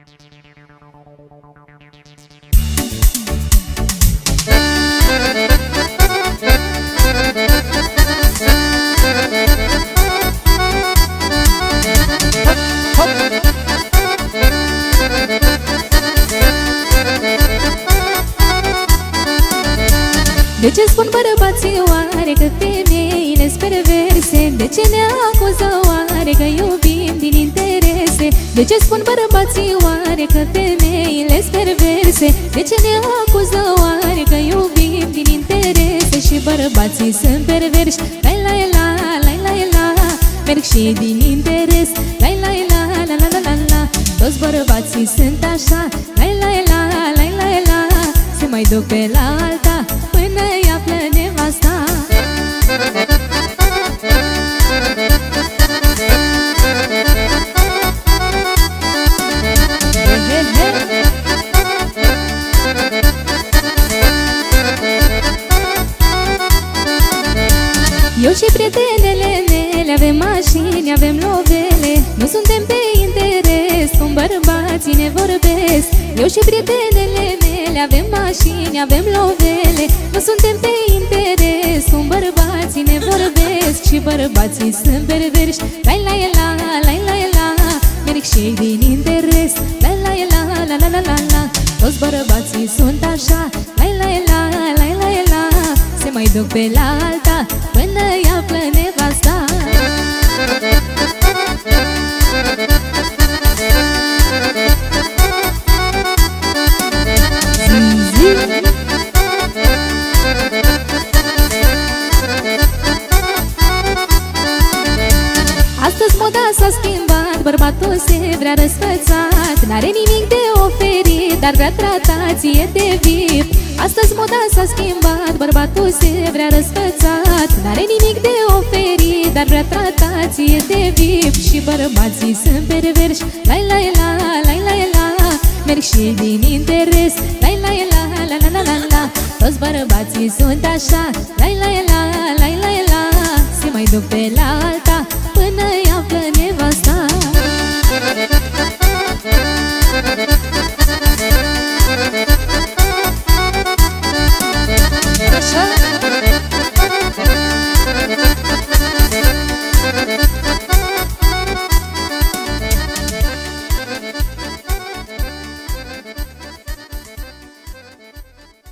De ce spun bărbații oare că femeile-s perverse? De ce ne acuză oare că iubim din interese? De ce spun bărbații oare că femeile-s perverse? De ce ne acuză oare că iubim din interese? Și bărbații sunt perverși, la la la la la la, merg și din interes, la la la la la la la. Toți bărbații sunt așa, la la la la la la, se mai duc pe la alta până îi află nevasta. Eu și prietenele mele avem mașini, avem lovele, nu suntem pe interes cum bărbații ne vorbesc. Eu și prietenele mele avem mașini, avem lovele, nu suntem pe interes cum bărbații ne vorbesc. Și bărbații sunt perverși, la la la la la la, merg și din interes, la la la la la la la la. Toți bărbații sunt așa, la la la la la la, se mai duc pe la alta până îi află nevasta. Astăzi moda s-a schimbat, bărbatul se vrea răsfățat, n-are nimic de oferit, dar vrea tratație de VIP. Astăzi moda s-a schimbat, bărbatul se vrea răsfățat, n-are nimic de oferit, dar vrea tratație de VIP. Și bărbații sunt perverși, la la la la la la, merg și din interes, la la la la la la la. Toți bărbații sunt așa, la la la la la la, se mai duc pe la alta